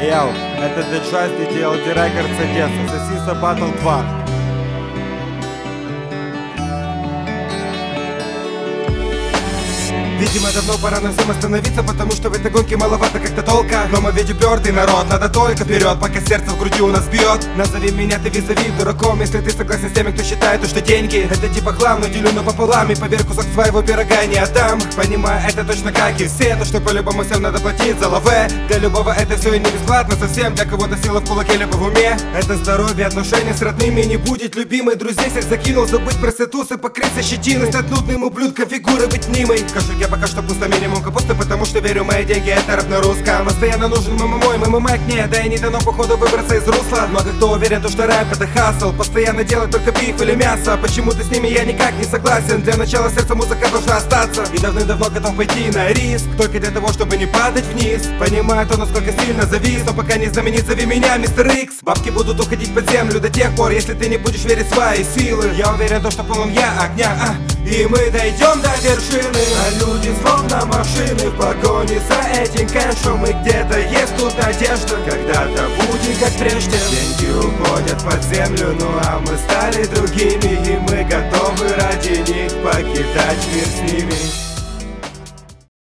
Йоу, это The Trust и DLD Records Одесса, Сосиса Battle 2. Видимо, давно пора нам всем остановиться, потому что в этой гонке маловато как-то толка. Но мы ведь упертый народ, надо только вперед, пока сердце в груди у нас бьет. Назови меня ты визави дураком, если ты согласен с теми, кто считает, что деньги это типа хлам, но делю напополам и поверь, кусок своего пирога не отдам. Понимаю это точно как и все, то что по-любому всем надо платить за лаве. Для любого это все и не бесплатно совсем, для кого-то сила в кулаке либо в уме. Это здоровье, отношения с родными не будет любимой. Друзей всех закинул, забыть про статус и покрыться щетиной. Стать нудным ублюдком, фигуры быть мнимой. Кошек я пока что пусто, минимум капусты, потому что верю, мои деньги это рэп на русском. Постоянно нужен мой ММА мне, да и не дано походу выбраться из русла. Много кто уверен, то, что рэп это хасл, постоянно делать только биф или мясо. Почему-то с ними я никак не согласен. Для начала сердца музыка должна остаться. И давным-давно готов пойти на риск, только для того, чтобы не падать вниз. Понимаю то, насколько сильно завис, но пока не знаменит, зови меня Мистер Икс. Бабки будут уходить под землю до тех пор, если ты не будешь верить в свои силы. Я уверен, то, что полон я огня, и мы дойдем до вершины. А люди словно машины в погоне за этим кэшем. И где-то есть тут надежда, когда-то будет как прежде. Деньги уходят под землю, ну а мы стали другими, и мы готовы ради них покидать мир с ними.